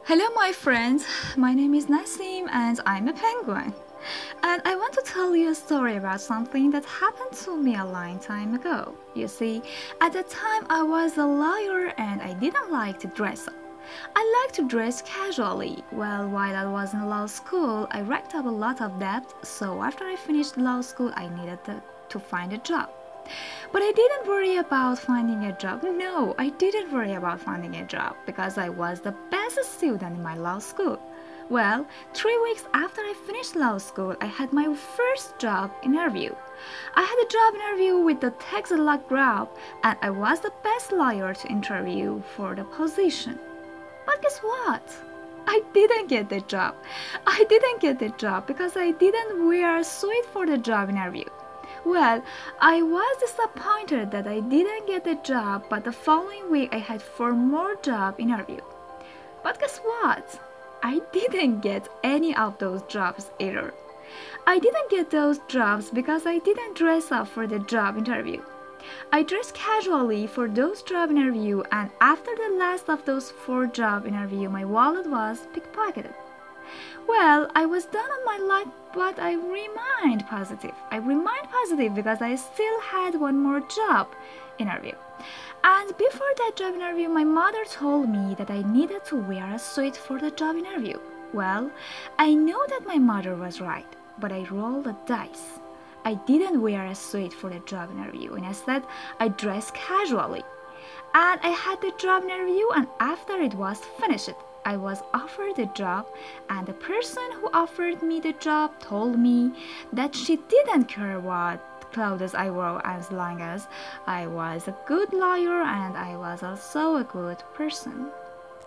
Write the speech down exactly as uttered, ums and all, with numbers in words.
Hello, my friends. My name is Nassim and I'm a penguin. And I want to tell you a story about something that happened to me a long time ago. You see, at the time I was a lawyer and I didn't like to dress up. I like to dress casually. Well, while I was in law school, I racked up a lot of debt, so after I finished law school, I needed to, to find a job. But I didn't worry about finding a job. No, I didn't worry about finding a job because I was the best student in my law school. Well, three weeks after I finished law school, I had my first job interview. I had a job interview with the Texaluck Group, and I was the best lawyer to interview for the position. But guess what? I didn't get the job. I didn't get the job because I didn't wear a suit for the job interview. Well, I was disappointed that I didn't get the job, but the following week I had four more job interviews. But guess what? I didn't get any of those jobs either. I didn't get those jobs because I didn't dress up for the job interview. I dressed casually for those job interview, and after the last of those four job interview, my wallet was pickpocketed. Well, I was done on my life, but I remained positive. I remained positive because I still had one more job interview. And before that job interview, my mother told me that I needed to wear a suit for the job interview. Well, I know that my mother was right, but I rolled the dice. I didn't wear a suit for the job interview, and instead I dressed casually. And I had the job interview, and after it was finished, I was offered the job, and the person who offered me the job told me that she didn't care what clothes I wore as long as I was a good lawyer and I was also a good person.